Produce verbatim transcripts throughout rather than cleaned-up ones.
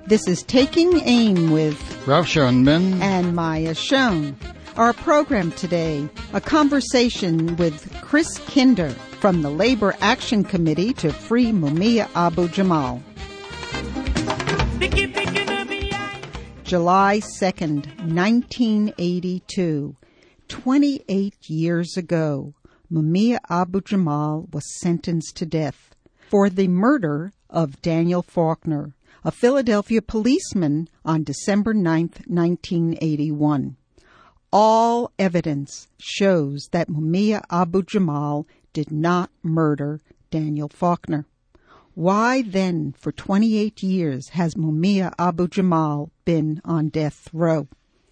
This is Taking Aim with Ralph Schoenman and Maya Schoen. Our program today, a conversation with Chris Kinder from the Labor Action Committee to free Mumia Abu-Jamal. July second, nineteen eighty-two. twenty-eight years ago, Mumia Abu-Jamal was sentenced to death for the murder of Daniel Faulkner, a Philadelphia policeman, on December ninth, nineteen eighty-one. All evidence shows that Mumia Abu-Jamal did not murder Daniel Faulkner. Why then, for twenty-eight years, has Mumia Abu-Jamal been on death row?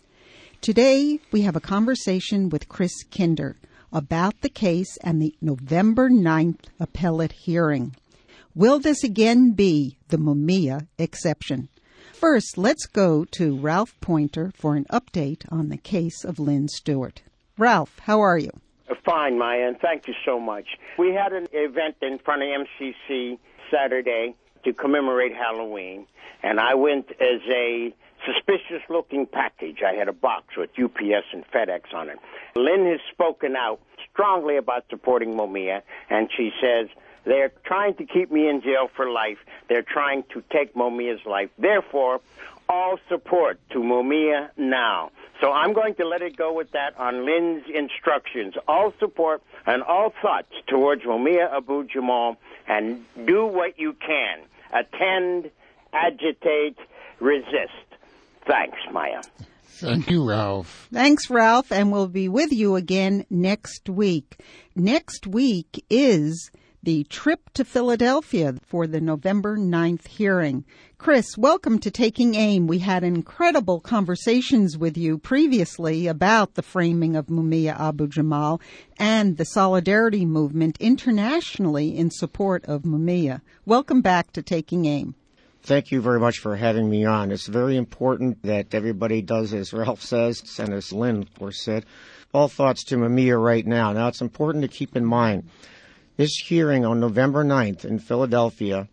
Today, we have a conversation with Chris Kinder about the case and the November ninth appellate hearing. Will this again be the Mumia exception? First, let's go to Ralph Pointer for an update on the case of Lynn Stewart. Ralph, how are you? Fine, Maya, and thank you so much. We had an event in front of M C C Saturday to commemorate Halloween, and I went as a suspicious-looking package. I had a box with U P S and FedEx on it. Lynn has spoken out strongly about supporting Mumia, and she says, they're trying to keep me in jail for life. They're trying to take Mumia's life. Therefore, all support to Mumia now. So I'm going to let it go with that on Lynn's instructions. All support and all thoughts towards Mumia Abu-Jamal, and do what you can. Attend, agitate, resist. Thanks, Maya. Thank you, Ralph. Thanks, Ralph, and we'll be with you again next week. Next week is the trip to Philadelphia for the November ninth hearing. Chris, welcome to Taking Aim. We had incredible conversations with you previously about the framing of Mumia Abu-Jamal and the solidarity movement internationally in support of Mumia. Welcome back to Taking Aim. Thank you very much for having me on. It's very important that everybody does as Ralph says, and as Lynn, of course, said, all thoughts to Mumia right now. Now, it's important to keep in mind, this hearing on November ninth in Philadelphia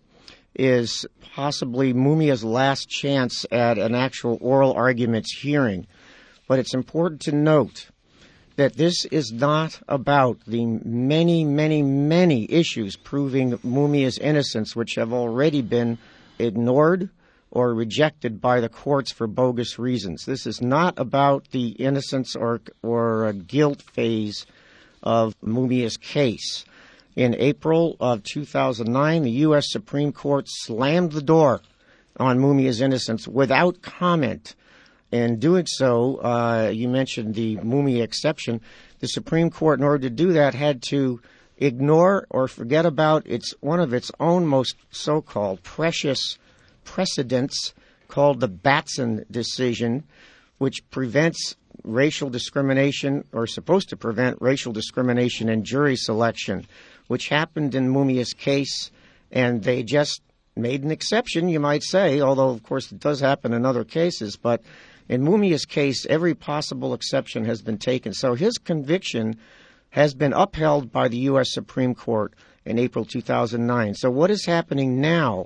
is possibly Mumia's last chance at an actual oral arguments hearing. But it's important to note that this is not about the many, many, many issues proving Mumia's innocence, which have already been ignored or rejected by the courts for bogus reasons. This is not about the innocence or, or guilt phase of Mumia's case. In April of two thousand nine, the U S Supreme Court slammed the door on Mumia's innocence without comment. In doing so, uh, you mentioned the Mumia exception. The Supreme Court, in order to do that, had to ignore or forget about its one of its own most so-called precious precedents called the Batson decision, which prevents racial discrimination, or supposed to prevent racial discrimination in jury selection, which happened in Mumia's case, and they just made an exception, you might say, although, of course, it does happen in other cases. But in Mumia's case, every possible exception has been taken. So his conviction has been upheld by the U S Supreme Court in April two thousand nine. So what is happening now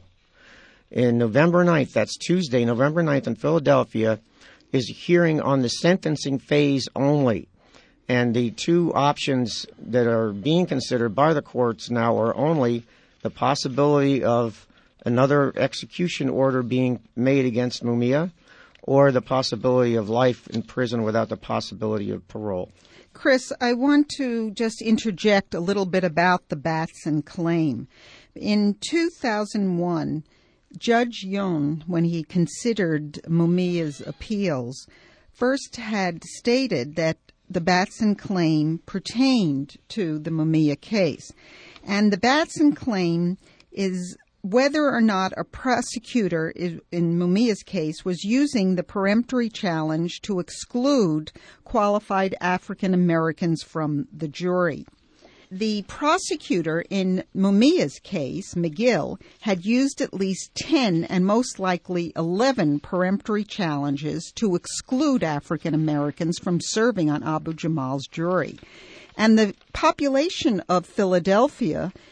in November ninth, that's Tuesday, November ninth in Philadelphia, is a hearing on the sentencing phase only. And the two options that are being considered by the courts now are only the possibility of another execution order being made against Mumia, or the possibility of life in prison without the possibility of parole. Chris, I want to just interject a little bit about the Batson claim. In two thousand one, Judge Yoon, when he considered Mumia's appeals, first had stated that the Batson claim pertained to the Mumia case. And the Batson claim is whether or not a prosecutor in Mumia's case was using the peremptory challenge to exclude qualified African Americans from the jury. The prosecutor in Mumia's case, McGill, had used at least ten and most likely eleven peremptory challenges to exclude African Americans from serving on Abu-Jamal's jury. And the population of Philadelphia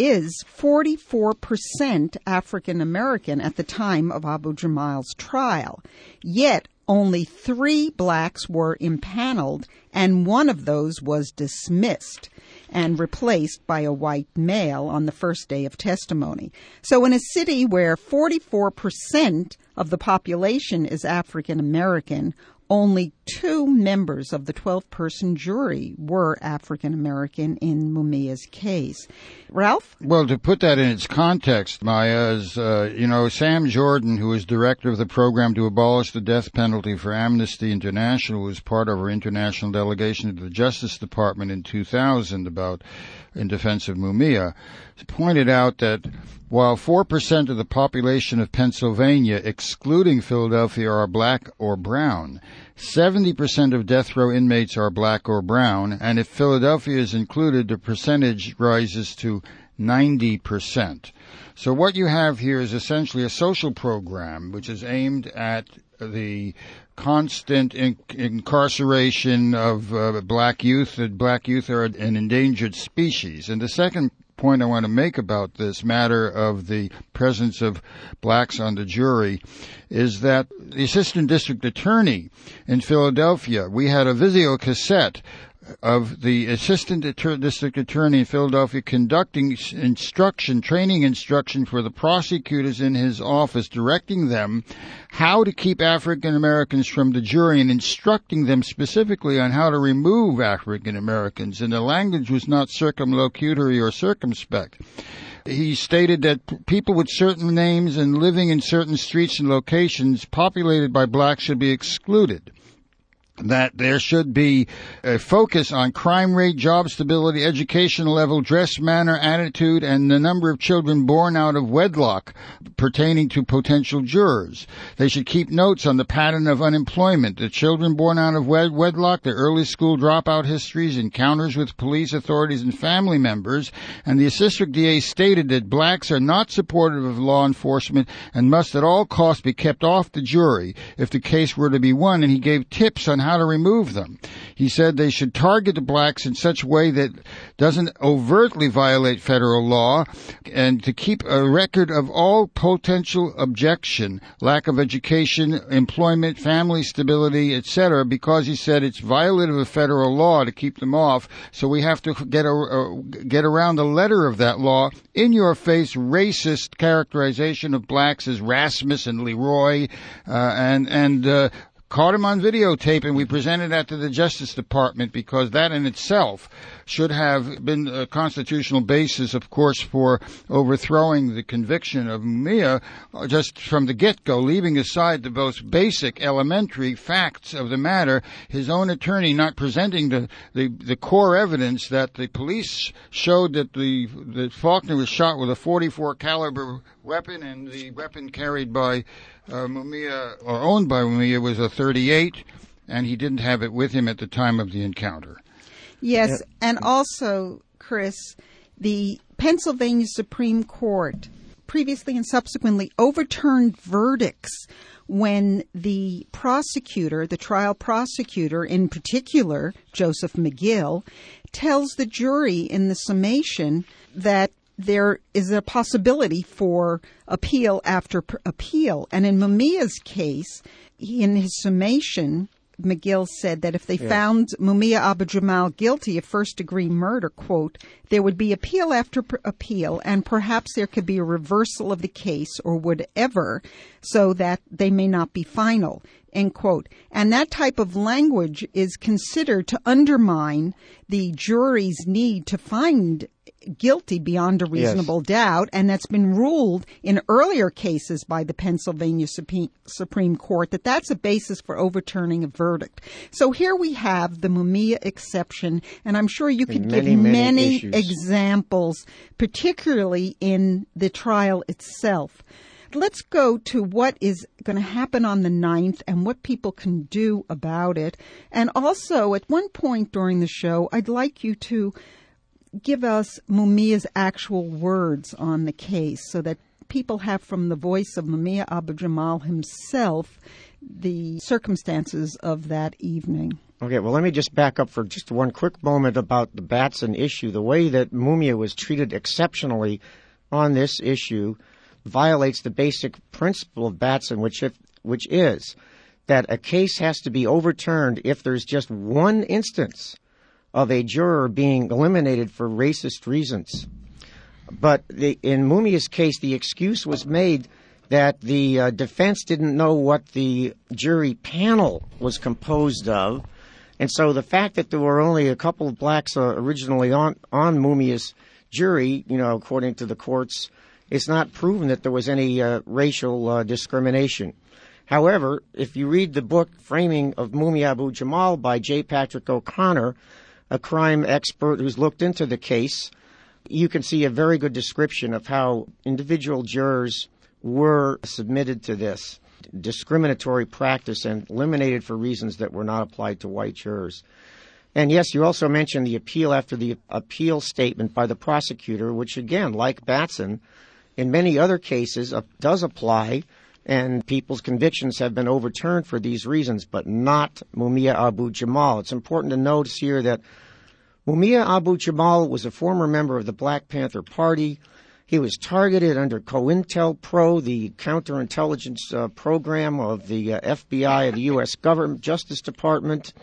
is forty-four percent African American at the time of Abu Jamal's trial. Yet only three blacks were impaneled, and one of those was dismissed and replaced by a white male on the first day of testimony. So in a city where forty-four percent of the population is African American, only two members of the twelve-person jury were African American in Mumia's case. Ralph? Well, to put that in its context, Maya, is, uh, you know, Sam Jordan, who is director of the program to abolish the death penalty for Amnesty International, was part of our international delegation to the Justice Department in two thousand about in defense of Mumia, pointed out that while four percent of the population of Pennsylvania, excluding Philadelphia, are black or brown, seventy percent of death row inmates are black or brown, and if Philadelphia is included, the percentage rises to ninety percent. So what you have here is essentially a social program which is aimed at the constant in- incarceration of uh, black youth. That black youth are an endangered species. And the second point I want to make about this matter of the presence of blacks on the jury is that the assistant district attorney in Philadelphia, we had a video cassette of the assistant district attorney in Philadelphia conducting instruction, training instruction for the prosecutors in his office, directing them how to keep African Americans from the jury and instructing them specifically on how to remove African Americans. And the language was not circumlocutory or circumspect. He stated that people with certain names and living in certain streets and locations populated by blacks should be excluded. That there should be a focus on crime rate, job stability, educational level, dress, manner, attitude, and the number of children born out of wedlock pertaining to potential jurors. They should keep notes on the pattern of unemployment, the children born out of wed- wedlock, their early school dropout histories, encounters with police authorities and family members. And the assistant D A stated that blacks are not supportive of law enforcement and must at all costs be kept off the jury if the case were to be won, and he gave tips on how to remove them. He said they should target the blacks in such a way that doesn't overtly violate federal law, and to keep a record of all potential objection, lack of education, employment, family stability, et cetera, because he said it's violative of federal law to keep them off, so we have to get, a, uh, get around the letter of that law. In-your-face racist characterization of blacks as Rasmus and Leroy, uh, and, and, uh, caught him on videotape, and we presented that to the Justice Department because that in itself should have been a constitutional basis, of course, for overthrowing the conviction of Mumia just from the get-go, leaving aside the most basic, elementary facts of the matter, his own attorney not presenting the, the, the core evidence that the police showed that the that Faulkner was shot with a forty-four caliber weapon, and the weapon carried by Uh, Mumia, or owned by Mumia, was a thirty-eight, and he didn't have it with him at the time of the encounter. Yes, yeah. And also, Chris, the Pennsylvania Supreme Court previously and subsequently overturned verdicts when the prosecutor, the trial prosecutor in particular, Joseph McGill, tells the jury in the summation that there is a possibility for appeal after p- appeal. And in Mumia's case, he, in his summation, McGill said that if they yeah. found Mumia Abu Jamal guilty of first-degree murder, quote, there would be appeal after p- appeal, and perhaps there could be a reversal of the case or would ever, so that they may not be final, end quote. And that type of language is considered to undermine the jury's need to find guilty beyond a reasonable yes. doubt, and that's been ruled in earlier cases by the Pennsylvania Supreme Court that that's a basis for overturning a verdict. So here we have the Mumia exception, and I'm sure you could many, give many, many examples, particularly in the trial itself. Let's go to what is going to happen on the ninth and what people can do about it. And also, at one point during the show, I'd like you to give us Mumia's actual words on the case so that people have from the voice of Mumia Abu Jamal himself the circumstances of that evening. Okay, well, let me just back up for just one quick moment about the Batson issue. The way that Mumia was treated exceptionally on this issue violates the basic principle of Batson, which if, which is that a case has to be overturned if there's just one instance of a juror being eliminated for racist reasons. But the, in Mumia's case, the excuse was made that the uh, defense didn't know what the jury panel was composed of. And so the fact that there were only a couple of blacks uh, originally on, on Mumia's jury, you know, according to the courts, it's not proven that there was any uh, racial uh, discrimination. However, if you read the book Framing of Mumia Abu-Jamal by J. Patrick O'Connor, a crime expert who's looked into the case, you can see a very good description of how individual jurors were submitted to this discriminatory practice and eliminated for reasons that were not applied to white jurors. And yes, you also mentioned the appeal after the appeal statement by the prosecutor, which again, like Batson, in many other cases uh, does apply, and people's convictions have been overturned for these reasons, but not Mumia Abu-Jamal. It's important to notice here that Mumia Abu-Jamal was a former member of the Black Panther Party. He was targeted under COINTELPRO, the counterintelligence uh, program of the uh, F B I of the U S government, Justice Department.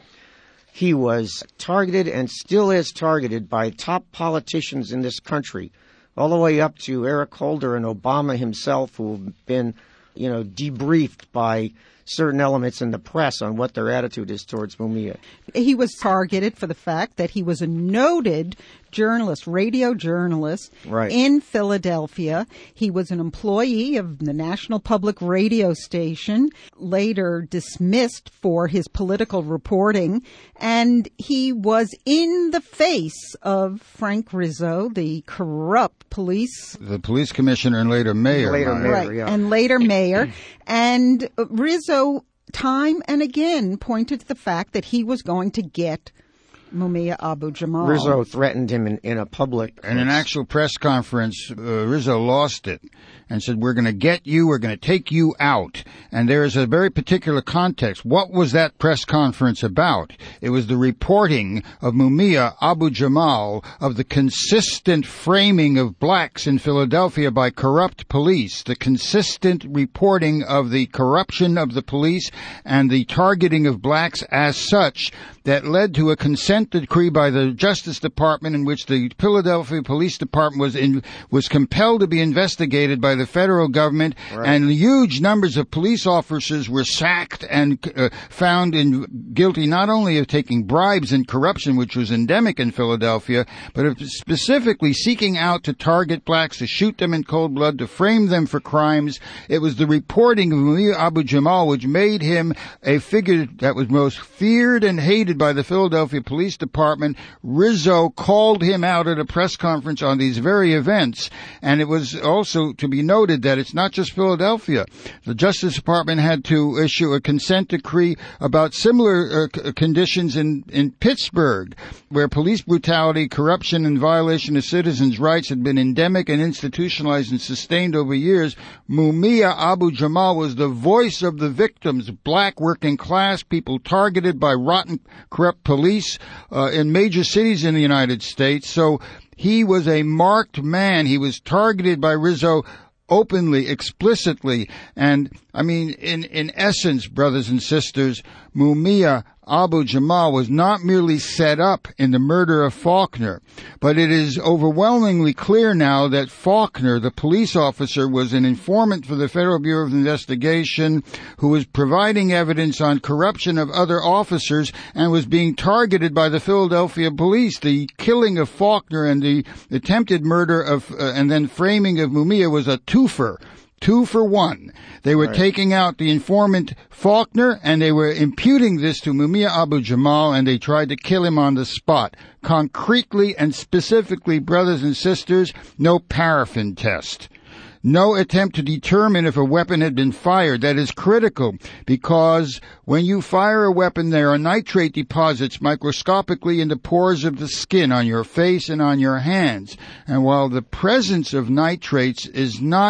He was targeted and still is targeted by top politicians in this country, all the way up to Eric Holder and Obama himself, who have been, you know, debriefed by certain elements in the press on what their attitude is towards Mumia. He was targeted for the fact that he was a noted journalist, radio journalist right. in Philadelphia. He was an employee of the National Public Radio Station, later dismissed for his political reporting, and he was in the face of Frank Rizzo, the corrupt police... The police commissioner and later mayor. Later mayor, right, yeah. and later mayor. And Rizzo, time and again, pointed to the fact that he was going to get Mumia Abu-Jamal. Rizzo threatened him in, in a public... In an actual press conference, uh, Rizzo lost it and said, we're going to get you, we're going to take you out. And there is a very particular context. What was that press conference about? It was the reporting of Mumia Abu-Jamal of the consistent framing of blacks in Philadelphia by corrupt police, the consistent reporting of the corruption of the police and the targeting of blacks as such that led to a consent decree by the Justice Department in which the Philadelphia Police Department was in, was compelled to be investigated by the federal government, right. And huge numbers of police officers were sacked and uh, found in, guilty not only of taking bribes and corruption, which was endemic in Philadelphia, but of specifically seeking out to target blacks, to shoot them in cold blood, to frame them for crimes. It was the reporting of Mumia Abu-Jamal which made him a figure that was most feared and hated by the Philadelphia Police Department. Rizzo called him out at a press conference on these very events, and it was also to be noted that it's not just Philadelphia. The Justice Department had to issue a consent decree about similar uh, c- conditions in, in Pittsburgh, where police brutality, corruption, and violation of citizens' rights had been endemic and institutionalized and sustained over years. Mumia Abu-Jamal was the voice of the victims, black working class people targeted by rotten, corrupt police uh, in major cities in the United States. So he was a marked man. He was targeted by Rizzo openly, explicitly. And, I mean, in, in essence, brothers and sisters, Mumia Abu-Jamal was not merely set up in the murder of Faulkner, but it is overwhelmingly clear now that Faulkner, the police officer, was an informant for the Federal Bureau of Investigation who was providing evidence on corruption of other officers and was being targeted by the Philadelphia police. The killing of Faulkner and the attempted murder of, uh, and then framing of Mumia was a twofer. Two for one. They were right. taking out the informant Faulkner, and they were imputing this to Mumia Abu-Jamal, and they tried to kill him on the spot. Concretely and specifically, brothers and sisters, no paraffin test. No attempt to determine if a weapon had been fired. That is critical, because when you fire a weapon, there are nitrate deposits microscopically in the pores of the skin on your face and on your hands. And while the presence of nitrates is not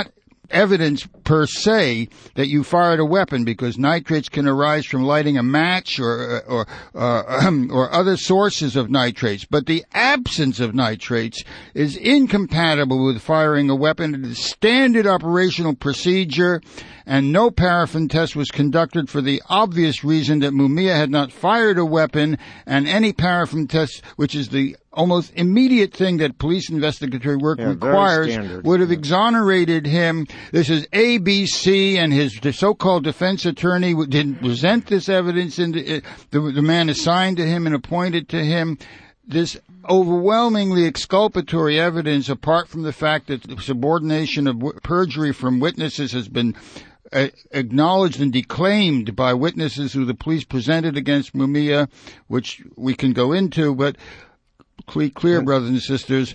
evidence per se that you fired a weapon, because nitrates can arise from lighting a match or or uh, or other sources of nitrates. But the absence of nitrates is incompatible with firing a weapon. It is standard operational procedure, and no paraffin test was conducted for the obvious reason that Mumia had not fired a weapon, and any paraffin test, which is the almost immediate thing that police investigatory work yeah, requires, would have yeah. exonerated him. This is A B C, and his the so-called defense attorney didn't present this evidence, and the, the, the man assigned to him and appointed to him. This overwhelmingly exculpatory evidence, apart from the fact that the subordination of perjury from witnesses has been uh, acknowledged and declaimed by witnesses who the police presented against Mumia, which we can go into, but clear, clear brothers and sisters,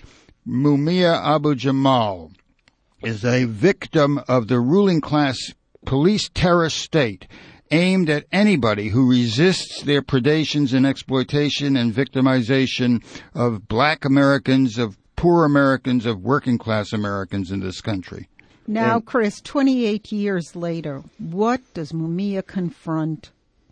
Mumia Abu Jamal is a victim of the ruling class police terror state aimed at anybody who resists their predations and exploitation and victimization of black Americans, of poor Americans, of working class Americans in this country. Now, and, Chris, twenty-eight years later, what does Mumia confront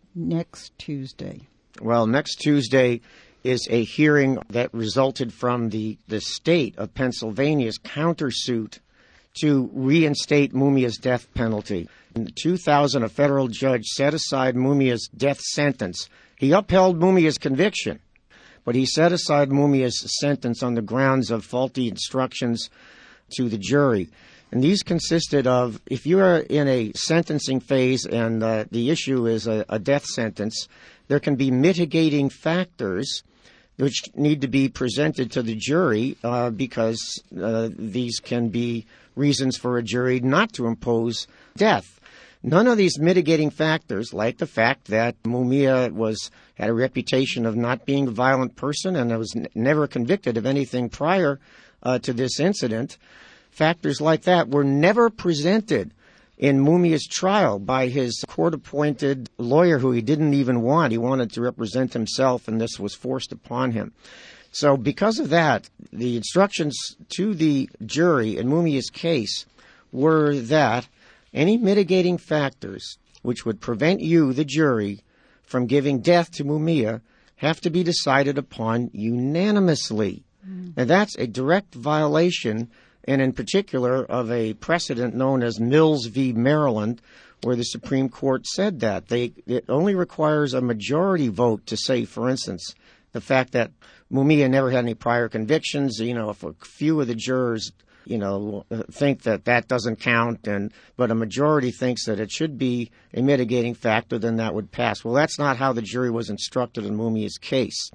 next Tuesday? Well, next Tuesday is a hearing that resulted from the, the state of Pennsylvania's countersuit to reinstate Mumia's death penalty. In two thousand, a federal judge set aside Mumia's death sentence. He upheld Mumia's conviction, but he set aside Mumia's sentence on the grounds of faulty instructions to the jury. And these consisted of, if you are in a sentencing phase and uh, the issue is a, a death sentence, there can be mitigating factors which need to be presented to the jury uh, because uh, these can be reasons for a jury not to impose death. None of these mitigating factors, like the fact that Mumia was had a reputation of not being a violent person and was n- never convicted of anything prior uh, to this incident, factors like that were never presented in Mumia's trial by his court-appointed lawyer who he didn't even want. He wanted to represent himself, and this was forced upon him. So because of that, the instructions to the jury in Mumia's case were that any mitigating factors which would prevent you, the jury, from giving death to Mumia have to be decided upon unanimously. Mm. And that's a direct violation, and in particular of a precedent known as Mills v. Maryland, where the Supreme Court said that. They, it only requires a majority vote to say, for instance, the fact that Mumia never had any prior convictions. You know, if a few of the jurors, you know, think that that doesn't count, and but a majority thinks that it should be a mitigating factor, then that would pass. Well, that's not how the jury was instructed in Mumia's case.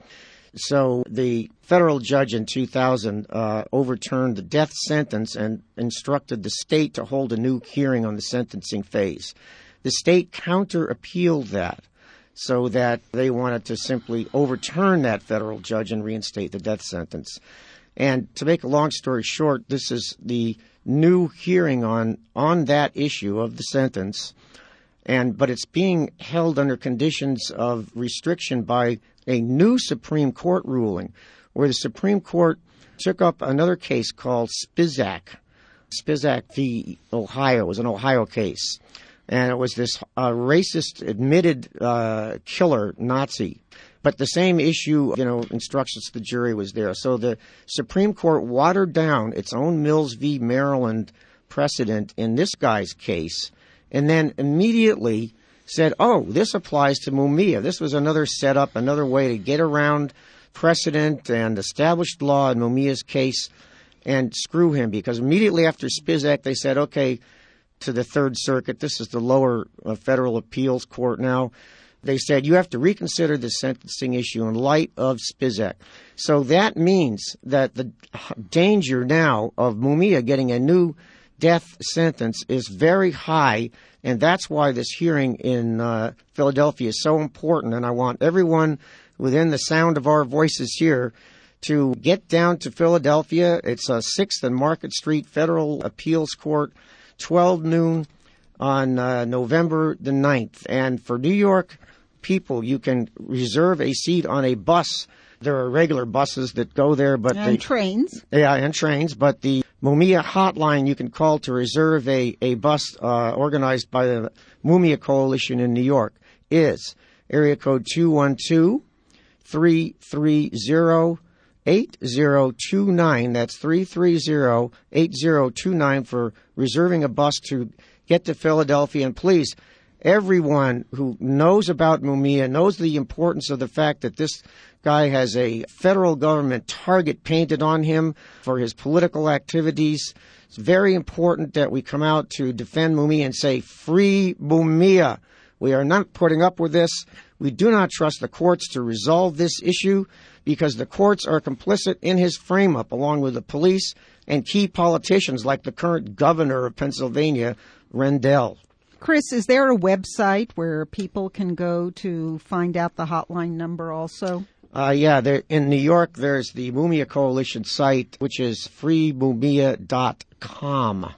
So the federal judge in two thousand uh, overturned the death sentence and instructed the state to hold a new hearing on the sentencing phase. The state counter-appealed that, so that they wanted to simply overturn that federal judge and reinstate the death sentence. And to make a long story short, this is the new hearing on, on that issue of the sentence, and but it's being held under conditions of restriction by a new Supreme Court ruling, where the Supreme Court took up another case called Spizak. Spizak v. Ohio. It was an Ohio case. And it was this uh, racist, admitted uh, killer Nazi. But the same issue, you know, instructions to the jury was there. So the Supreme Court watered down its own Mills v. Maryland precedent in this guy's case, and then immediately said, oh, this applies to Mumia. This was another setup, another way to get around precedent and established law in Mumia's case and screw him, because immediately after Spizak, they said, okay, to the Third Circuit, this is the lower uh, federal appeals court now, they said you have to reconsider the sentencing issue in light of Spizak. So that means that the danger now of Mumia getting a new death sentence is very high, and that's why this hearing in uh, Philadelphia is so important. And I want everyone within the sound of our voices here to get down to Philadelphia. It's uh, sixth and Market Street Federal Appeals Court, twelve noon on uh, November the ninth. And for New York people, you can reserve a seat on a bus There are regular buses that go there, but and the, trains. Yeah, and trains. But the Mumia hotline you can call to reserve a, a bus uh, organized by the Mumia Coalition in New York is area code two one two, three three zero, eight zero two nine. That's three three zero, eight zero two nine for reserving a bus to get to Philadelphia. And please, everyone who knows about Mumia knows the importance of the fact that this guy has a federal government target painted on him for his political activities. It's very important that we come out to defend Mumia and say, free Mumia. We are not putting up with this. We do not trust the courts to resolve this issue because the courts are complicit in his frame-up, along with the police and key politicians like the current governor of Pennsylvania, Rendell. Chris, is there a website where people can go to find out the hotline number also? Uh, yeah, there, in New York, there's the Mumia Coalition site, which is free mumia dot com.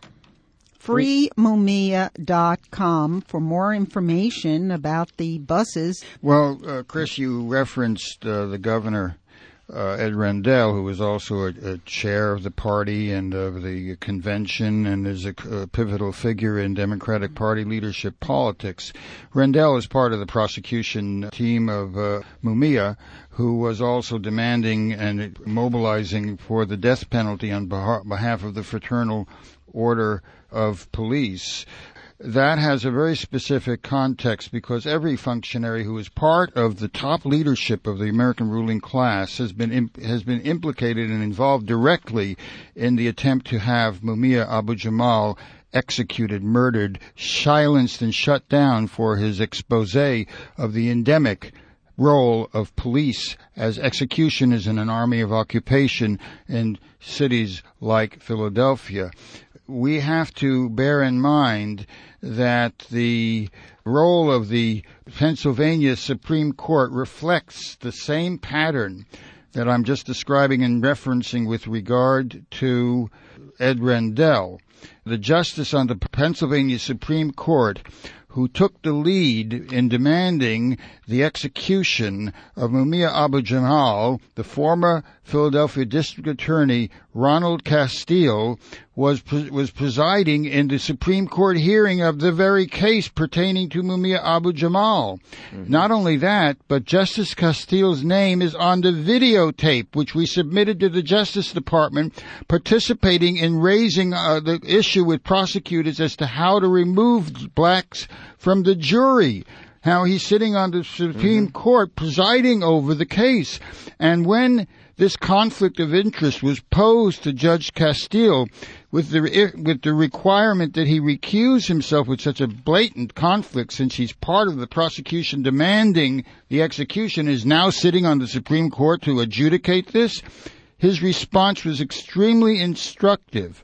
free mumia dot com for more information about the buses. Well, uh, Chris, you referenced uh, the governor, uh, Ed Rendell, who is also a, a chair of the party and of the convention and is a, a pivotal figure in Democratic Party leadership politics. Rendell is part of the prosecution team of uh, Mumia, who was also demanding and mobilizing for the death penalty on behalf of the Fraternal Order of Police. That has a very specific context because every functionary who is part of the top leadership of the American ruling class has been imp- has been implicated and involved directly in the attempt to have Mumia Abu-Jamal executed, murdered, silenced, and shut down for his expose of the endemic role of police as execution is in an army of occupation in cities like Philadelphia. We have to bear in mind that the role of the Pennsylvania Supreme Court reflects the same pattern that I'm just describing and referencing with regard to Ed Rendell. The justice on the Pennsylvania Supreme Court who took the lead in demanding the execution of Mumia Abu-Jamal, the former Philadelphia District Attorney Ronald Castile, was was presiding in the Supreme Court hearing of the very case pertaining to Mumia Abu-Jamal. Mm-hmm. Not only that, but Justice Castile's name is on the videotape, which we submitted to the Justice Department, participating in raising uh, the issue with prosecutors as to how to remove blacks from the jury. How he's sitting on the Supreme mm-hmm. Court presiding over the case. And when this conflict of interest was posed to Judge Castile with the with the requirement that he recuse himself with such a blatant conflict, since he's part of the prosecution demanding the execution, is now sitting on the Supreme Court to adjudicate this, his response was extremely instructive.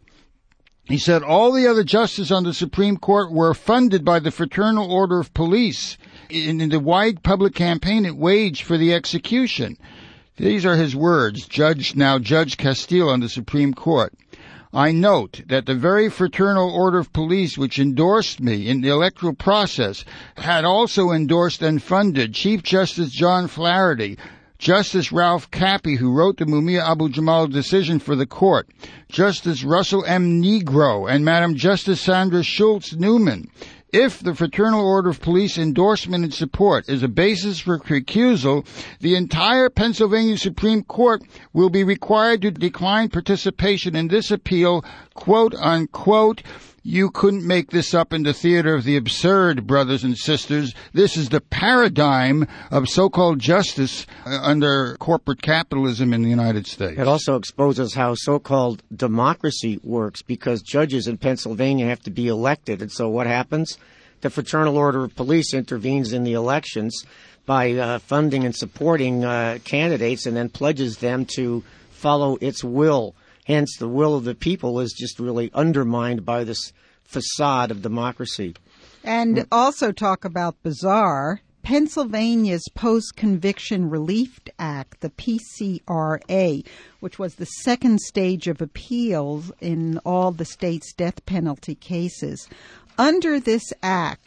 He said all the other justices on the Supreme Court were funded by the Fraternal Order of Police in, in the wide public campaign it waged for the execution. These are his words, Judge now Judge Castile on the Supreme Court. I note that the very Fraternal Order of Police which endorsed me in the electoral process had also endorsed and funded Chief Justice John Flaherty, Justice Ralph Cappy, who wrote the Mumia Abu-Jamal decision for the court, Justice Russell M. Negro, and Madam Justice Sandra Schultz Newman. If the Fraternal Order of Police endorsement and support is a basis for recusal, the entire Pennsylvania Supreme Court will be required to decline participation in this appeal, quote unquote. You couldn't make this up in the theater of the absurd, brothers and sisters. This is the paradigm of so-called justice under corporate capitalism in the United States. It also exposes how so-called democracy works, because judges in Pennsylvania have to be elected. And so what happens? The Fraternal Order of Police intervenes in the elections by uh, funding and supporting uh, candidates and then pledges them to follow its will. Hence, the will of the people is just really undermined by this facade of democracy. And also talk about bizarre. Pennsylvania's Post-Conviction Relief Act, the P C R A, which was the second stage of appeals in all the state's death penalty cases. Under this act,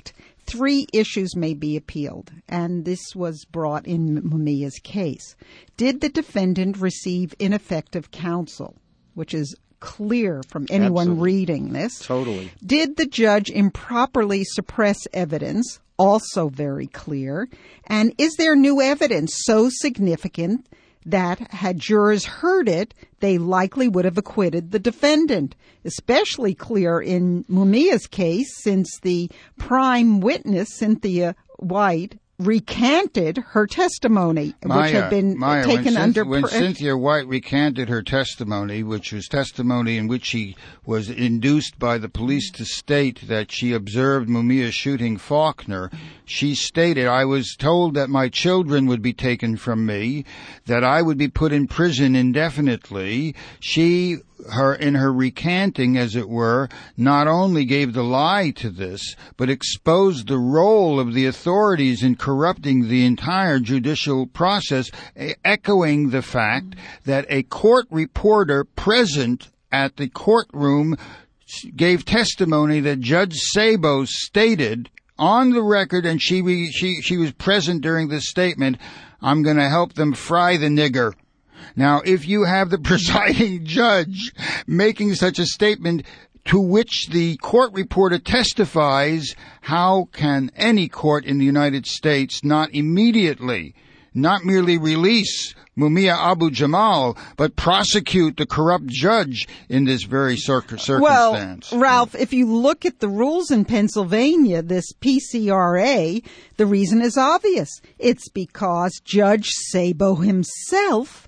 three issues may be appealed, and this was brought in Mumia's case. Did the defendant receive ineffective counsel, which is clear from anyone Absolutely. reading this? Totally. Did the judge improperly suppress evidence? Also very clear. And is there new evidence so significant that had jurors heard it, they likely would have acquitted the defendant? Especially clear in Mumia's case, since the prime witness, Cynthia White, recanted her testimony, Maya, which had been Maya, taken when under... Cynthia, when pre- Cynthia White recanted her testimony, which was testimony in which she was induced by the police to state that she observed Mumia shooting Faulkner, she stated, "I was told that my children would be taken from me, that I would be put in prison indefinitely." She... her in her recanting, as it were, not only gave the lie to this, but exposed the role of the authorities in corrupting the entire judicial process, echoing the fact that a court reporter present at the courtroom gave testimony that Judge Sabo stated on the record, and she she she was present during this statement, "I'm going to help them fry the nigger." Now, if you have the presiding judge making such a statement to which the court reporter testifies, how can any court in the United States not immediately, not merely release Mumia Abu-Jamal, but prosecute the corrupt judge in this very cir- circumstance? Well, Ralph, if you look at the rules in Pennsylvania, this P C R A, the reason is obvious. It's because Judge Sabo himself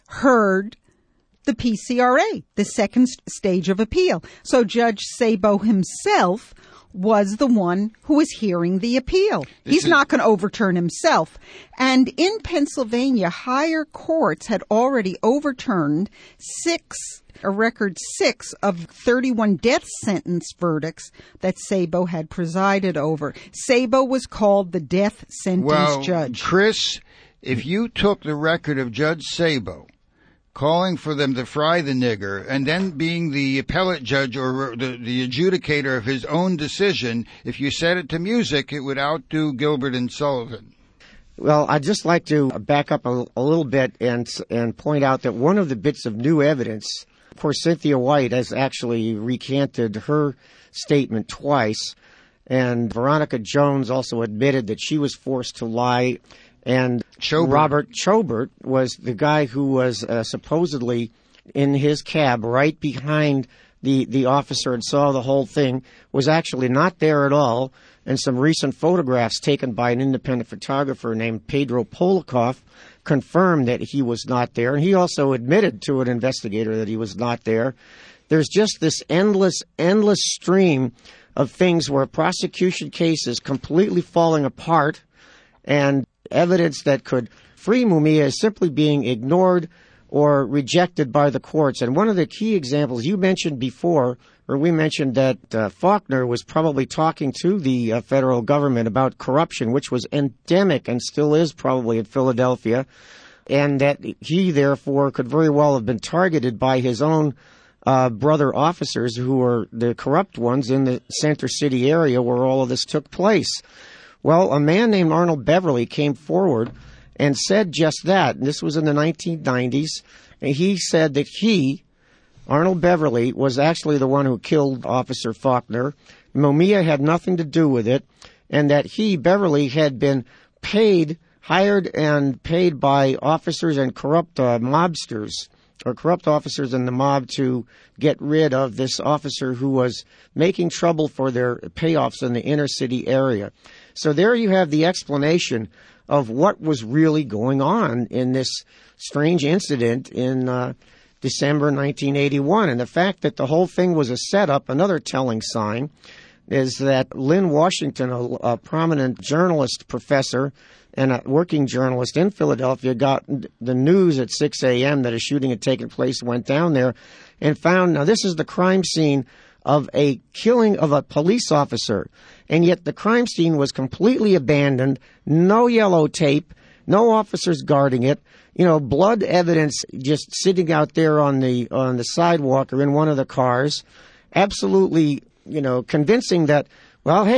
heard the P C R A, the second st- stage of appeal. So Judge Sabo himself was the one who was hearing the appeal. This He's is- not going to overturn himself. And in Pennsylvania, higher courts had already overturned six, a record six of thirty-one death sentence verdicts that Sabo had presided over. Sabo was called the death sentence well, judge. Chris, if you took the record of Judge Sabo calling for them to fry the nigger, and then being the appellate judge or the, the adjudicator of his own decision, if you set it to music, it would outdo Gilbert and Sullivan. Well, I'd just like to back up a, a little bit and and point out that one of the bits of new evidence, of course, Cynthia White has actually recanted her statement twice, and Veronica Jones also admitted that she was forced to lie. And Chobert. Robert Chobert was the guy who was uh, supposedly in his cab right behind the, the officer and saw the whole thing, was actually not there at all. And some recent photographs taken by an independent photographer named Pedro Polikoff confirmed that he was not there. And he also admitted to an investigator that he was not there. There's just this endless, endless stream of things where prosecution cases completely falling apart and evidence that could free Mumia is simply being ignored or rejected by the courts. And one of the key examples you mentioned before, or we mentioned that uh, Faulkner was probably talking to the uh, federal government about corruption, which was endemic and still is probably in Philadelphia, and that he therefore could very well have been targeted by his own uh, brother officers who were the corrupt ones in the Center City area where all of this took place. Well, a man named Arnold Beverly came forward and said just that. And this was in the nineteen nineties. And he said that he, Arnold Beverly, was actually the one who killed Officer Faulkner. Mumia had nothing to do with it. And that he, Beverly, had been paid, hired and paid by officers and corrupt uh, mobsters, or corrupt officers in the mob to get rid of this officer who was making trouble for their payoffs in the inner city area. So there you have the explanation of what was really going on in this strange incident in uh, December nineteen eighty-one. And the fact that the whole thing was a setup, another telling sign, is that Lynn Washington, a, a prominent journalist professor and a working journalist in Philadelphia, got the news at six a.m. that a shooting had taken place, went down there, and found, now this is the crime scene of a killing of a police officer. And yet the crime scene was completely abandoned, no yellow tape, no officers guarding it, you know, blood evidence just sitting out there on the on the sidewalk or in one of the cars, absolutely, you know, convincing that, well, hey,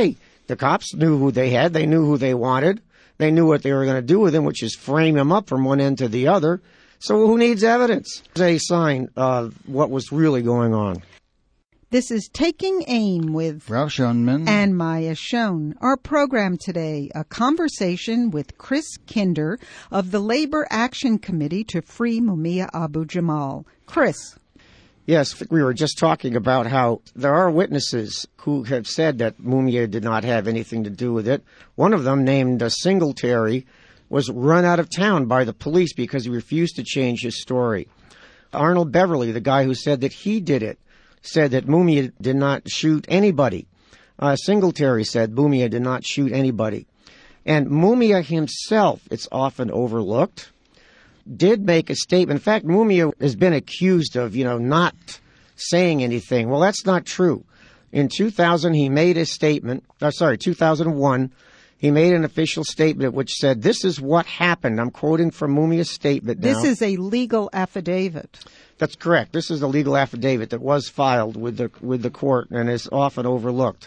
The cops knew who they had. They knew who they wanted. They knew what they were going to do with him, which is frame him up from one end to the other. So who needs evidence? It's a sign of what was really going on. This is Taking Aim with Ralph Schoenman and Maya Schoen. Our program today, a conversation with Chris Kinder of the Labor Action Committee to free Mumia Abu-Jamal. Chris. Yes, we were just talking about how there are witnesses who have said that Mumia did not have anything to do with it. One of them, named uh, Singletary, was run out of town by the police because he refused to change his story. Arnold Beverly, the guy who said that he did it, said that Mumia did not shoot anybody. Uh, Singletary said Mumia did not shoot anybody. And Mumia himself, it's often overlooked, did make a statement. In fact, Mumia has been accused of, you know, not saying anything. Well, that's not true. In two thousand, he made a statement, uh, sorry, two thousand one, he made an official statement which said, this is what happened. I'm quoting from Mumia's statement now. This is a legal affidavit. That's correct. This is a legal affidavit that was filed with the with the court and is often overlooked.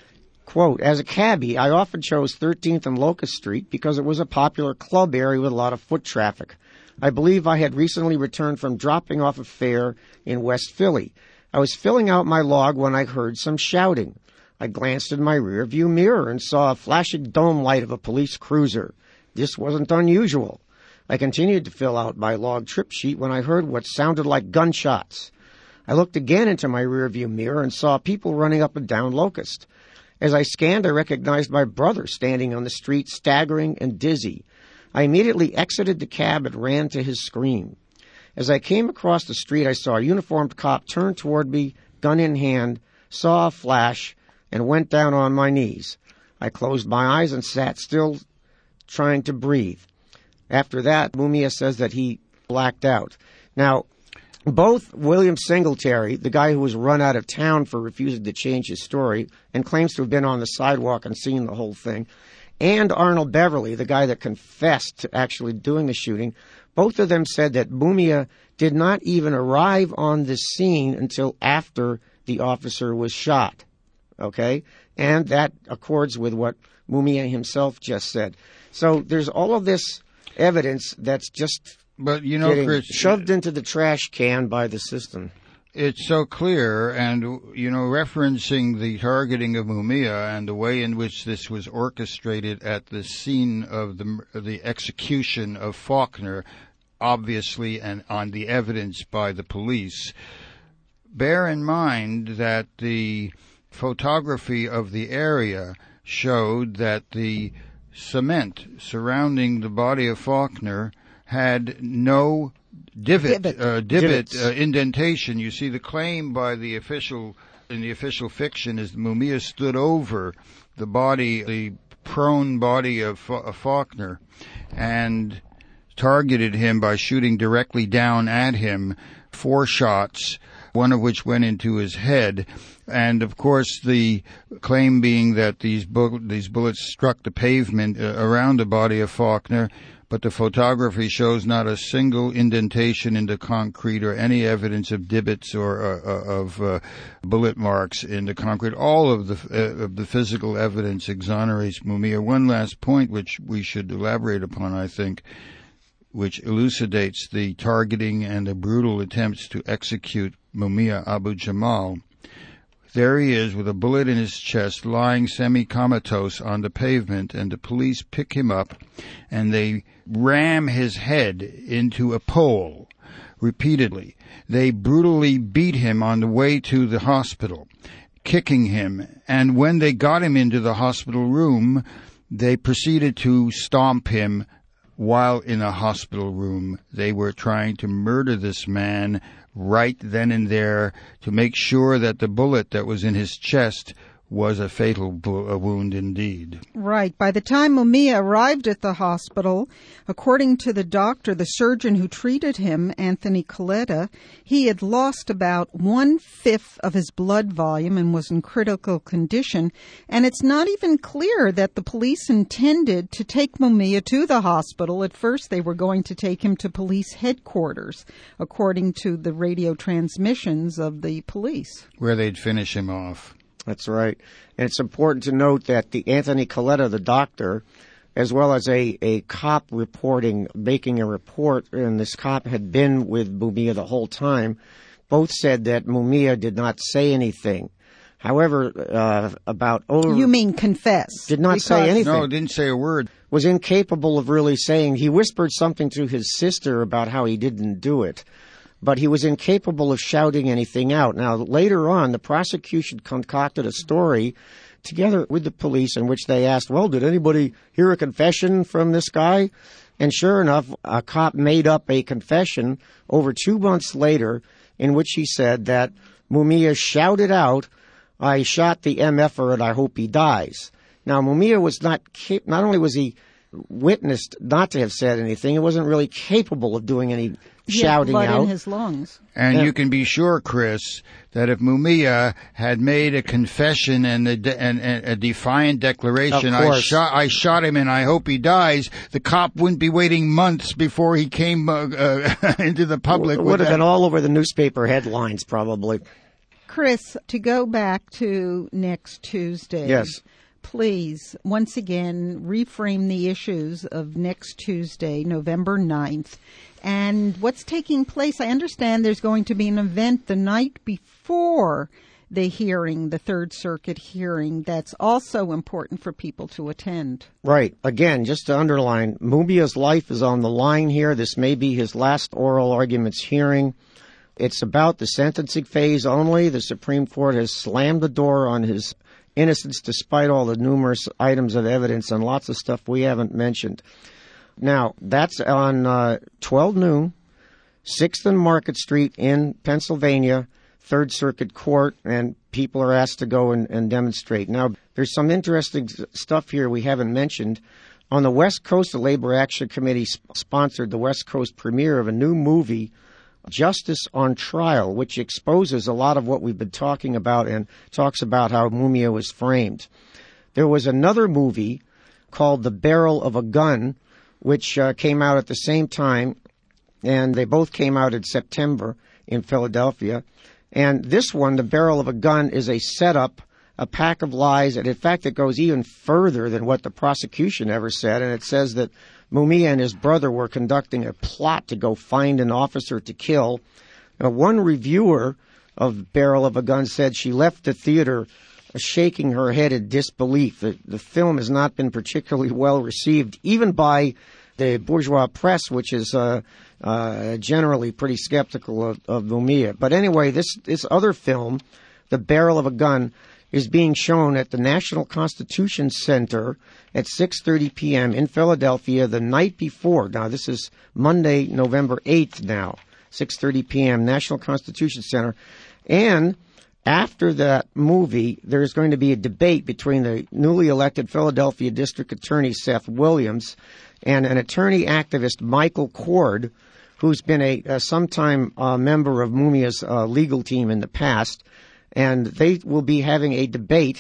Quote, as a cabbie, I often chose thirteenth and Locust Street because it was a popular club area with a lot of foot traffic. I believe I had recently returned from dropping off a fare in West Philly. I was filling out my log when I heard some shouting. I glanced in my rear view mirror and saw a flashing dome light of a police cruiser. This wasn't unusual. I continued to fill out my log trip sheet when I heard what sounded like gunshots. I looked again into my rearview mirror and saw people running up and down Locust. As I scanned, I recognized my brother standing on the street, staggering and dizzy. I immediately exited the cab and ran to his screen. As I came across the street, I saw a uniformed cop turn toward me, gun in hand, saw a flash, and went down on my knees. I closed my eyes and sat still, trying to breathe. After that, Mumia says that he blacked out. Now, both William Singletary, the guy who was run out of town for refusing to change his story and claims to have been on the sidewalk and seen the whole thing, and Arnold Beverly, the guy that confessed to actually doing the shooting, both of them said that Mumia did not even arrive on the scene until after the officer was shot. Okay? And that accords with what Mumia himself just said. So there's all of this evidence that's just but you know, getting Chris, shoved into the trash can by the system. It's so clear, and, you know, referencing the targeting of Mumia and the way in which this was orchestrated at the scene of the the execution of Faulkner, obviously, and on the evidence by the police, bear in mind that the photography of the area showed that the cement surrounding the body of Faulkner had no divot, divot, uh, divot uh, indentation. You see, the claim by the official in the official fiction is that Mumia stood over the body, the prone body of, Fa- of Faulkner, and targeted him by shooting directly down at him, four shots, one of which went into his head. And, of course, the claim being that these, bu- these bullets struck the pavement uh, around the body of Faulkner, but the photography shows not a single indentation in the concrete or any evidence of divots or uh, of uh, bullet marks in the concrete. All of the uh, of the physical evidence exonerates Mumia. One last point, which we should elaborate upon, I think, which elucidates the targeting and the brutal attempts to execute Mumia Abu-Jamal. There he is with a bullet in his chest, lying semi-comatose on the pavement, and the police pick him up and they ram his head into a pole repeatedly. They brutally beat him on the way to the hospital, kicking him, and when they got him into the hospital room, they proceeded to stomp him while in a hospital room. They were trying to murder this man right then and there to make sure that the bullet that was in his chest was a fatal bu- a wound indeed. Right. By the time Mumia arrived at the hospital, according to the doctor, the surgeon who treated him, Anthony Coletta, he had lost about one-fifth of his blood volume and was in critical condition. And it's not even clear that the police intended to take Mumia to the hospital. At first, they were going to take him to police headquarters, according to the radio transmissions of the police. Where they'd finish him off. That's right. And it's important to note that the Anthony Coletta, the doctor, as well as a, a cop reporting, making a report, and this cop had been with Mumia the whole time, both said that Mumia did not say anything. However, uh, about... Over, you mean confess. Did not say anything. No, didn't say a word. Was incapable of really saying... He whispered something to his sister about how he didn't do it, but he was incapable of shouting anything out. Now, later on, the prosecution concocted a story together with the police in which they asked, well, did anybody hear a confession from this guy? And sure enough, a cop made up a confession over two months later in which he said that Mumia shouted out, I shot the M F-er and I hope he dies. Now, Mumia was not, cap- not only was he witnessed not to have said anything, he wasn't really capable of doing any shouting blood out. in his lungs. And Yeah. you can be sure, Chris, that if Mumia had made a confession and a, de- and, and a defiant declaration, Of I course. shot, I shot him and I hope he dies, the cop wouldn't be waiting months before he came uh, uh, into the public. It with would have that. been all over the newspaper headlines, probably. Chris, to go back to next Tuesday. Yes. Please, once again, reframe the issues of next Tuesday, November ninth, and what's taking place. I understand there's going to be an event the night before the hearing, the Third Circuit hearing, that's also important for people to attend. Right. Again, just to underline, Mumia's life is on the line here. This may be his last oral arguments hearing. It's about the sentencing phase only. The Supreme Court has slammed the door on his innocence despite all the numerous items of evidence and lots of stuff we haven't mentioned. Now, that's on uh, twelve noon, sixth and Market Street in Pennsylvania, Third Circuit Court, and people are asked to go and, and demonstrate. Now, there's some interesting stuff here we haven't mentioned. On the West Coast, the Labor Action Committee sp- sponsored the West Coast premiere of a new movie, Justice on Trial, which exposes a lot of what we've been talking about and talks about how Mumia was framed. There was another movie called The Barrel of a Gun, which uh, came out at the same time, and they both came out in September in Philadelphia. And this one, The Barrel of a Gun, is a setup, a pack of lies, and in fact it goes even further than what the prosecution ever said, and it says that Mumia and his brother were conducting a plot to go find an officer to kill. Now, one reviewer of Barrel of a Gun said she left the theater shaking her head in disbelief. The, the film has not been particularly well received, even by the bourgeois press, which is uh, uh, generally pretty skeptical of, of Mumia. But anyway, this, this other film, The Barrel of a Gun, is being shown at the National Constitution Center at six thirty p.m. in Philadelphia the night before. Now, this is Monday, November eighth now, six thirty p.m., National Constitution Center. And after that movie, there's going to be a debate between the newly elected Philadelphia District Attorney, Seth Williams, and an attorney activist, Michael Cord, who's been a, a sometime uh, member of Mumia's uh, legal team in the past. And they will be having a debate,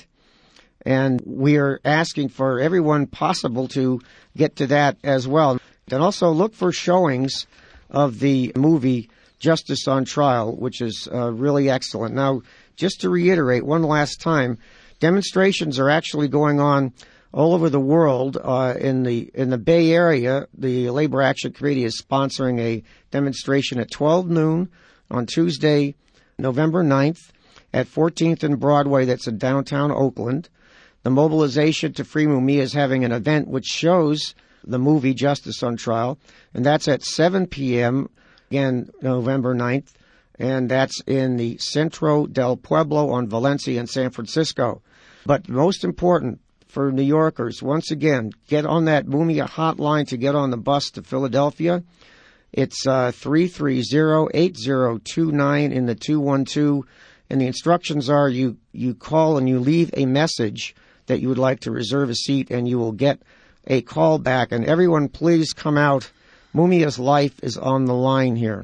and we are asking for everyone possible to get to that as well. And also look for showings of the movie Justice on Trial, which is uh, really excellent. Now, just to reiterate one last time, demonstrations are actually going on all over the world. Uh, in the in the Bay Area, the Labor Action Committee is sponsoring a demonstration at twelve noon on Tuesday, November ninth. At fourteenth and Broadway, that's in downtown Oakland. The Mobilization to Free Mumia is having an event which shows the movie Justice on Trial, and that's at seven p.m., again, November ninth, and that's in the Centro del Pueblo on Valencia in San Francisco. But most important for New Yorkers, once again, get on that Mumia hotline to get on the bus to Philadelphia. It's uh, three three zero, eight zero two nine in the two one two. And the instructions are you, you call and you leave a message that you would like to reserve a seat, and you will get a call back. And everyone, please come out. Mumia's life is on the line here.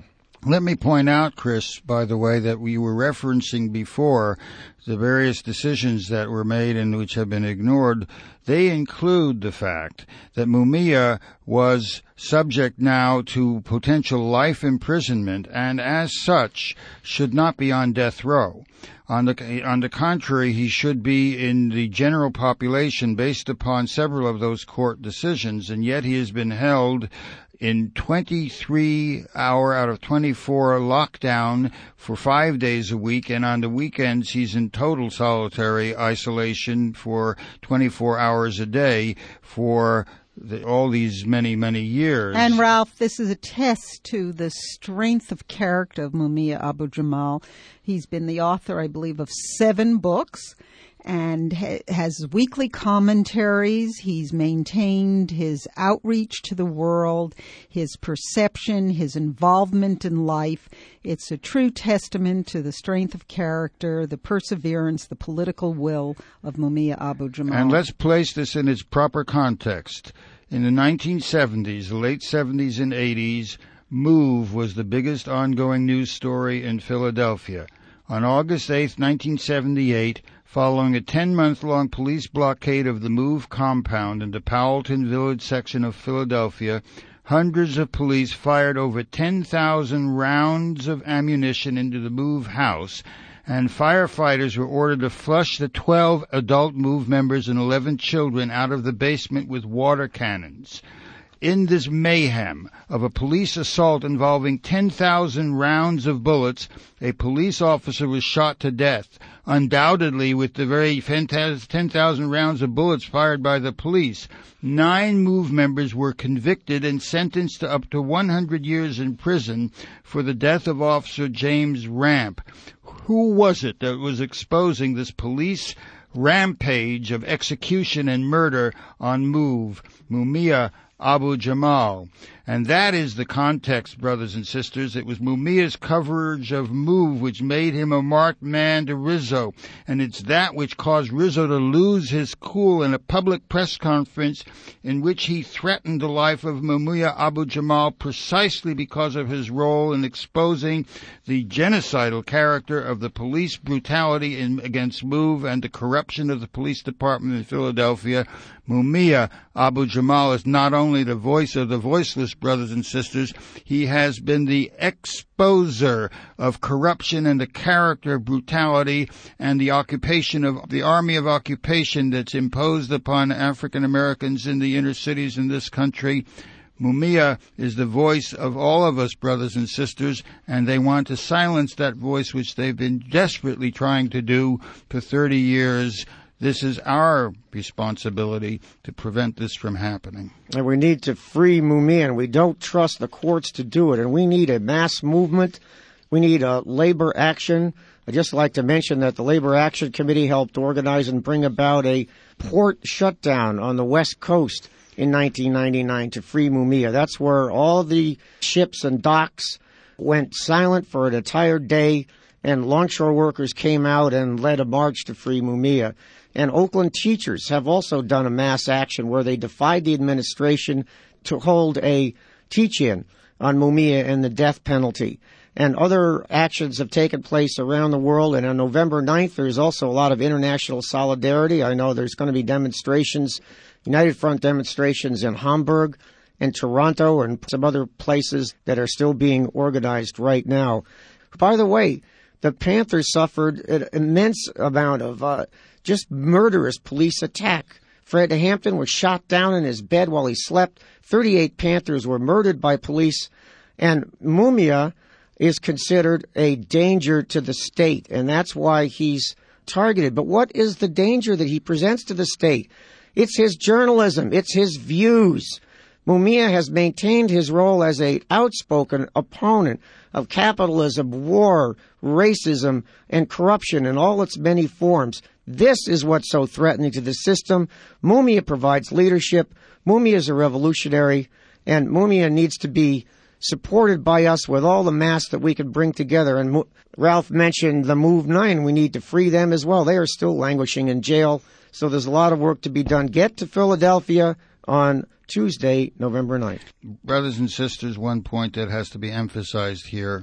Let me point out, Chris, by the way, that we were referencing before the various decisions that were made and which have been ignored. They include the fact that Mumia was subject now to potential life imprisonment and as such should not be on death row. On the, on the contrary, he should be in the general population based upon several of those court decisions, and yet he has been held in twenty-three hour out of twenty-four lockdown for five days a week, and on the weekends he's in total solitary isolation for twenty-four hours a day for the, all these many, many years. And Ralph, this is a test to the strength of character of Mumia Abu-Jamal. He's been the author, I believe, of seven books and ha- has weekly commentaries. He's maintained his outreach to the world, his perception, his involvement in life. It's a true testament to the strength of character, the perseverance, the political will of Mumia Abu-Jamal. And let's place this in its proper context. In the nineteen seventies, the late seventies and eighties, MOVE was the biggest ongoing news story in Philadelphia. On August eighth, nineteen seventy-eight, following a ten-month-long police blockade of the MOVE compound in the Powelton Village section of Philadelphia, hundreds of police fired over ten thousand rounds of ammunition into the MOVE house, and firefighters were ordered to flush the twelve adult MOVE members and eleven children out of the basement with water cannons. In this mayhem of a police assault involving ten thousand rounds of bullets, a police officer was shot to death, undoubtedly with the very ten thousand rounds of bullets fired by the police. Nine MOVE members were convicted and sentenced to up to one hundred years in prison for the death of Officer James Ramp. Who was it that was exposing this police rampage of execution and murder on MOVE? Mumia Abu-Jamal. And that is the context, brothers and sisters. It was Mumia's coverage of MOVE which made him a marked man to Rizzo, and it's that which caused Rizzo to lose his cool in a public press conference in which he threatened the life of Mumia Abu-Jamal precisely because of his role in exposing the genocidal character of the police brutality in, against MOVE and the corruption of the police department in Philadelphia. Mumia Abu-Jamal is not only the voice of the voiceless, brothers and sisters, he has been the exposer of corruption and the character of brutality and the occupation of the army of occupation that's imposed upon African Americans in the inner cities in this country. Mumia is the voice of all of us, brothers and sisters, and they want to silence that voice which they've been desperately trying to do for thirty years. This is our responsibility to prevent this from happening. And we need to free Mumia, and we don't trust the courts to do it. And we need a mass movement. We need a labor action. I'd just like to mention that the Labor Action Committee helped organize and bring about a port shutdown on the West Coast in nineteen ninety-nine to free Mumia. That's where all the ships and docks went silent for an entire day, and longshore workers came out and led a march to free Mumia. And Oakland teachers have also done a mass action where they defied the administration to hold a teach-in on Mumia and the death penalty. And other actions have taken place around the world. And on November ninth, there's also a lot of international solidarity. I know there's going to be demonstrations, United Front demonstrations in Hamburg and Toronto and some other places that are still being organized right now. By the way, the Panthers suffered an immense amount of uh, just murderous police attack. Fred Hampton was shot down in his bed while he slept. thirty-eight Panthers were murdered by police. And Mumia is considered a danger to the state, and that's why he's targeted. But what is the danger that he presents to the state? It's his journalism. It's his views. Mumia has maintained his role as an outspoken opponent of capitalism, war, racism, and corruption in all its many forms. This is what's so threatening to the system. Mumia provides leadership. Mumia is a revolutionary, and Mumia needs to be supported by us with all the mass that we can bring together. And Mo- Ralph mentioned the MOVE nine. We need to free them as well. They are still languishing in jail, so there's a lot of work to be done. Get to Philadelphia on Tuesday, November ninth. Brothers and sisters, one point that has to be emphasized here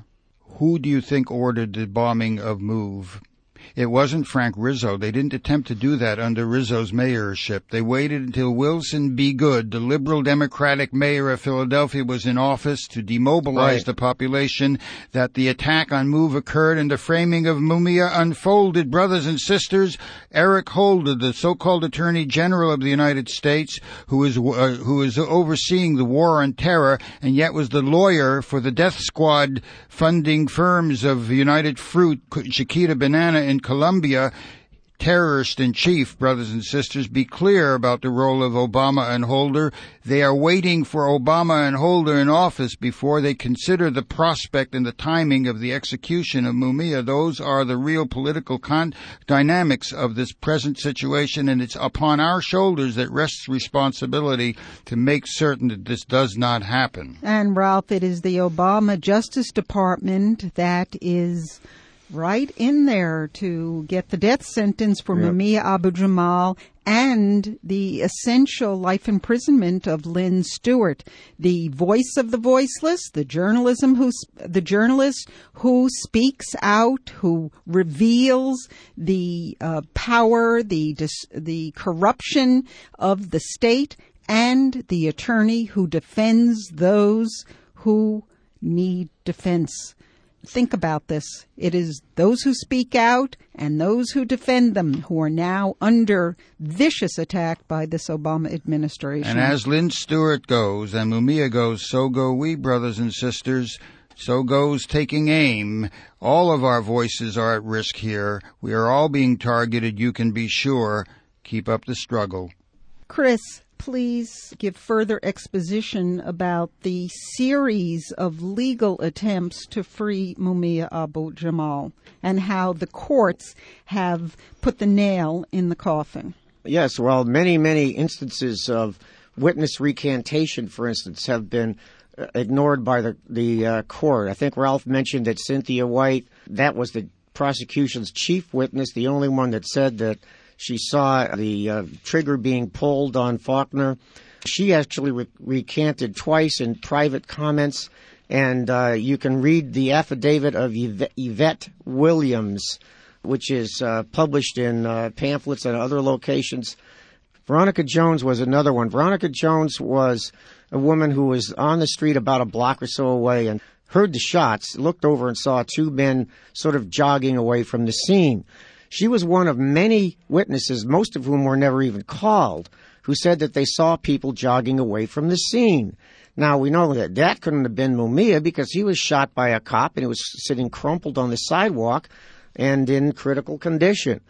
who do you think ordered the bombing of MOVE? It wasn't Frank Rizzo. They didn't attempt to do that under Rizzo's mayorship. They waited until Wilson B. Good, the liberal Democratic mayor of Philadelphia, was in office to demobilize right. the population, that the attack on MOVE occurred and the framing of Mumia unfolded. Brothers and sisters, Eric Holder, the so-called Attorney General of the United States, who is, uh, who is overseeing the war on terror and yet was the lawyer for the death squad funding firms of United Fruit, Chiquita Banana in Colombia, terrorist in chief, brothers and sisters, be clear about the role of Obama and Holder. They are waiting for Obama and Holder in office before they consider the prospect and the timing of the execution of Mumia. Those are the real political con- dynamics of this present situation, and it's upon our shoulders that rests responsibility to make certain that this does not happen. And, Ralph, it is the Obama Justice Department that is right in there to get the death sentence for yep. Mumia Abu-Jamal and the essential life imprisonment of Lynn Stewart, the voice of the voiceless, the journalism who, the journalist who speaks out, who reveals the uh, power, the dis- the corruption of the state, and the attorney who defends those who need defense. Think about this. It is those who speak out and those who defend them who are now under vicious attack by this Obama administration. And as Lynn Stewart goes and Mumia goes, so go we, brothers and sisters. So goes taking aim. All of our voices are at risk here. We are all being targeted, you can be sure. Keep up the struggle. Chris, please give further exposition about the series of legal attempts to free Mumia Abu-Jamal and how the courts have put the nail in the coffin. Yes, well, many, many instances of witness recantation, for instance, have been uh, ignored by the, the uh, court. I think Ralph mentioned that Cynthia White, that was the prosecution's chief witness, the only one that said that she saw the uh, trigger being pulled on Faulkner. She actually re- recanted twice in private comments, and uh, you can read the affidavit of Yvette, Yvette Williams, which is uh, published in uh, pamphlets and other locations. Veronica Jones was another one. Veronica Jones was a woman who was on the street about a block or so away and heard the shots, looked over and saw two men sort of jogging away from the scene. She was one of many witnesses, most of whom were never even called, who said that they saw people jogging away from the scene. Now, we know that that couldn't have been Mumia because he was shot by a cop and he was sitting crumpled on the sidewalk and in critical condition.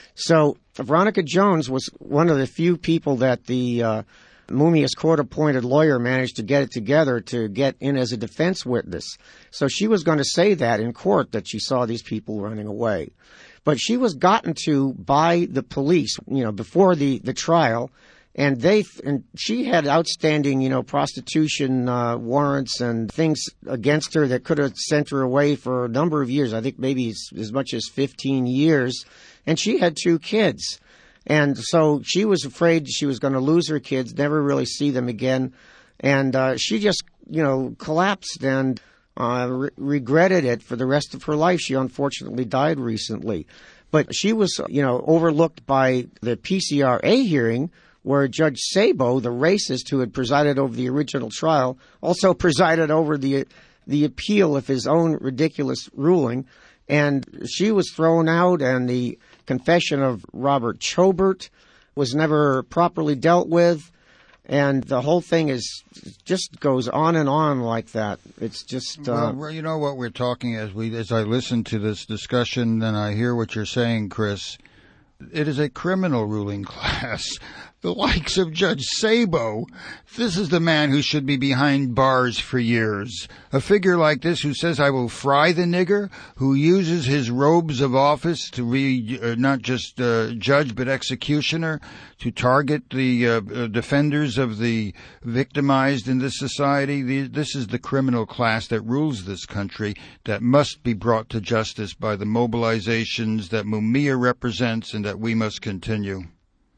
So Veronica Jones was one of the few people that the uh, Mumia's court-appointed lawyer managed to get it together to get in as a defense witness. So she was going to say that in court, that she saw these people running away. But she was gotten to by the police, you know, before the, the trial, and they and she had outstanding, you know, prostitution uh, warrants and things against her that could have sent her away for a number of years. I think maybe as, as much as fifteen years, and she had two kids, and so she was afraid she was going to lose her kids, never really see them again, and uh, she just, you know, collapsed and Uh, re- regretted it for the rest of her life. She unfortunately died recently. But she was, you know, overlooked by the P C R A hearing where Judge Sabo, the racist who had presided over the original trial, also presided over the the appeal of his own ridiculous ruling. And she was thrown out, and the confession of Robert Chobert was never properly dealt with. And the whole thing is just goes on and on like that. It's just uh, well, you know what we're talking as we as I listen to this discussion and I hear what you're saying, Chris. It is a criminal ruling class, the likes of Judge Sabo. This is the man who should be behind bars for years. A figure like this who says, I will fry the nigger, who uses his robes of office to be uh, not just uh, judge but executioner, to target the uh, uh, defenders of the victimized in this society. The, this is the criminal class that rules this country, that must be brought to justice by the mobilizations that Mumia represents and that we must continue.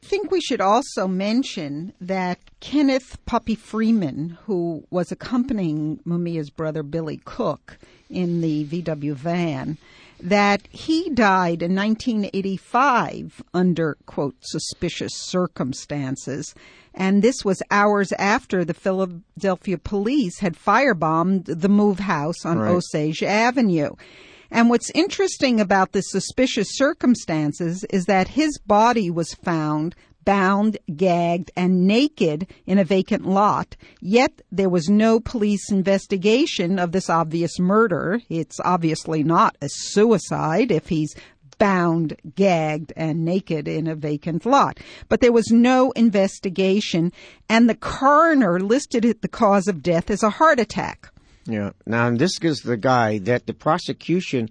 think we should also mention that Kenneth Puppy Freeman, who was accompanying Mumia's brother Billy Cook in the V W van, that he died in nineteen eighty-five under, quote, suspicious circumstances. And this was hours after the Philadelphia police had firebombed the Move House on Right. Osage Avenue. And what's interesting about the suspicious circumstances is that his body was found bound, gagged, and naked in a vacant lot, yet there was no police investigation of this obvious murder. It's obviously not a suicide if he's bound, gagged, and naked in a vacant lot. But there was no investigation, and the coroner listed it the cause of death as a heart attack. Yeah. Now, this is the guy that the prosecution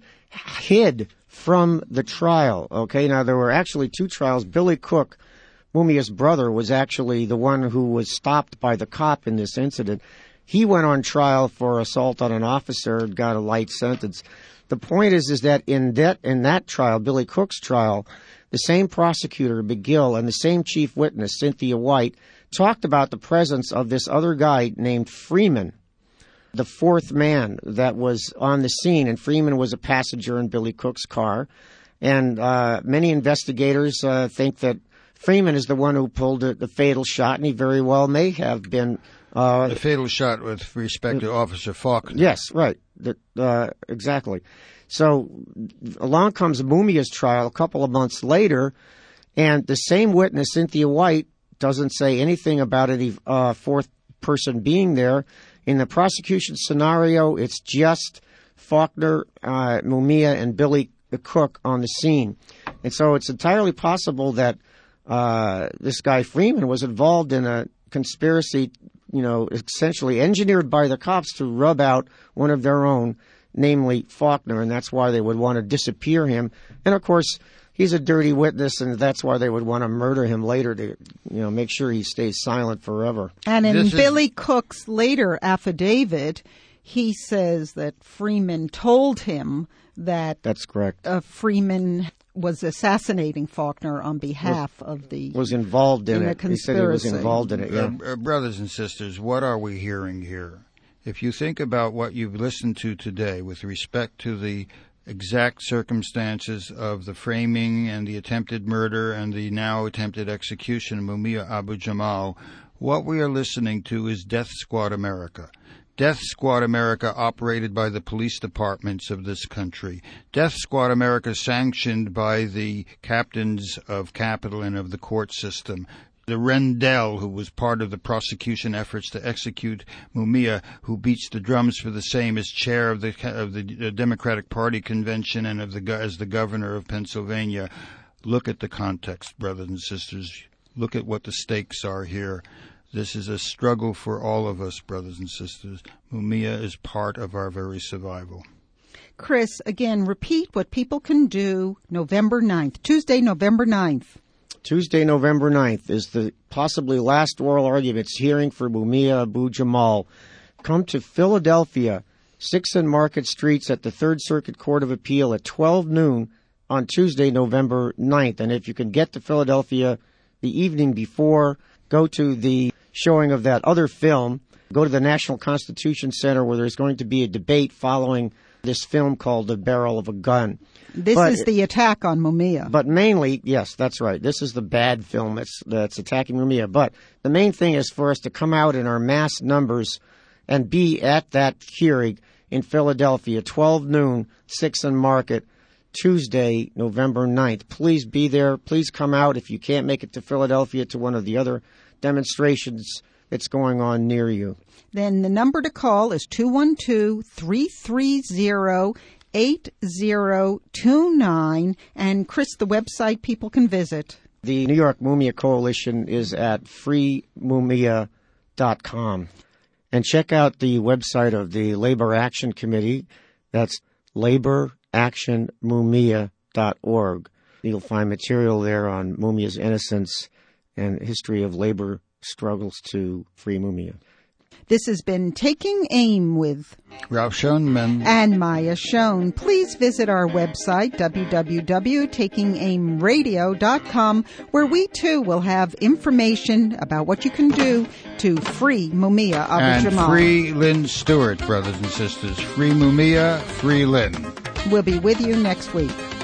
hid from the trial. Okay. Now, there were actually two trials. Billy Cook, Mumia's brother, was actually the one who was stopped by the cop in this incident. He went on trial for assault on an officer and got a light sentence. The point is, is that in that in that trial, Billy Cook's trial, the same prosecutor, McGill, and the same chief witness, Cynthia White, talked about the presence of this other guy named Freeman, the fourth man that was on the scene, and Freeman was a passenger in Billy Cook's car. And uh, many investigators uh, think that Freeman is the one who pulled the, the fatal shot, and he very well may have been. Uh, the fatal shot with respect to Officer Faulkner. Yes, right. The, uh, exactly. So along comes Mumia's trial a couple of months later, and the same witness, Cynthia White, doesn't say anything about any uh, fourth person being there. In the prosecution scenario, it's just Faulkner, uh, Mumia, and Billy Cook on the scene. And so it's entirely possible that uh, this guy Freeman was involved in a conspiracy, you know, essentially engineered by the cops to rub out one of their own, namely Faulkner, and that's why they would want to disappear him. And, of course, he's a dirty witness, and that's why they would want to murder him later to, you know, make sure he stays silent forever. And in This is- Billy Cook's later affidavit, he says that Freeman told him that That's correct. uh, Freeman was assassinating Faulkner on behalf of the... Was involved in, In a it. He said he was conspiracy. involved in it, yeah. Uh, uh, brothers and sisters, what are we hearing here? If you think about what you've listened to today with respect to the exact circumstances of the framing and the attempted murder and the now attempted execution of Mumia Abu-Jamal, what we are listening to is Death Squad America. Death Squad America operated by the police departments of this country. Death Squad America sanctioned by the captains of capital and of the court system. The Rendell, who was part of the prosecution efforts to execute Mumia, who beats the drums for the same as chair of the of the Democratic Party convention and of the as the governor of Pennsylvania. Look at the context, brothers and sisters. Look at what the stakes are here. This is a struggle for all of us, brothers and sisters. Mumia is part of our very survival. Chris, again, repeat what people can do November ninth, Tuesday, November ninth. Tuesday, November ninth is the possibly last oral arguments hearing for Mumia Abu-Jamal. Come to Philadelphia, six and Market Streets at the Third Circuit Court of Appeal at twelve noon on Tuesday, November ninth. And if you can get to Philadelphia the evening before, go to the showing of that other film. Go to the National Constitution Center where there's going to be a debate following this film called The Barrel of a Gun. This But is the attack on Mumia. But mainly, yes, that's right. This is the bad film that's, that's attacking Mumia. But the main thing is for us to come out in our mass numbers and be at that hearing in Philadelphia, twelve noon, six and Market, Tuesday, November ninth. Please be there. Please come out if you can't make it to Philadelphia to one of the other demonstrations that's going on near you. Then the number to call is two one two, three three zero, eight zero two nine. And, Chris, the website people can visit. The New York Mumia Coalition is at free mumia dot com. And check out the website of the Labor Action Committee. That's labor action mumia dot org. You'll find material there on Mumia's innocence and history of labor struggles to free Mumia. This has been Taking Aim with Ralph Schoenman and Maya Schoen. Please visit our website, w w w dot taking aim radio dot com, where we too will have information about what you can do to free Mumia Abu and Jamal. free Lynn Stewart, brothers and sisters. Free Mumia, free Lynn. We'll be with you next week.